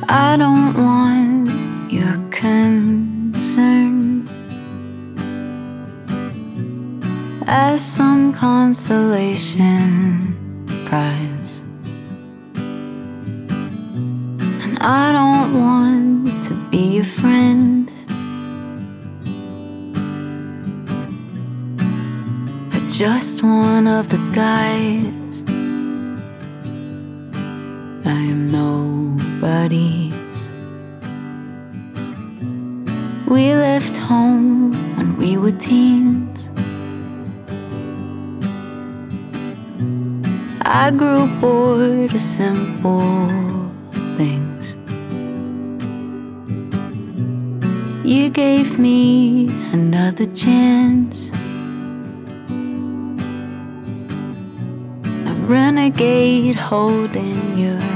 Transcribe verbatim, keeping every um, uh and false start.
I don't want your concern as some consolation prize, and I don't want to be your friend, but just one of the guys. I am nobody's. We left home when we were teens. I grew bored of simple things. You gave me another chance. A renegade holding your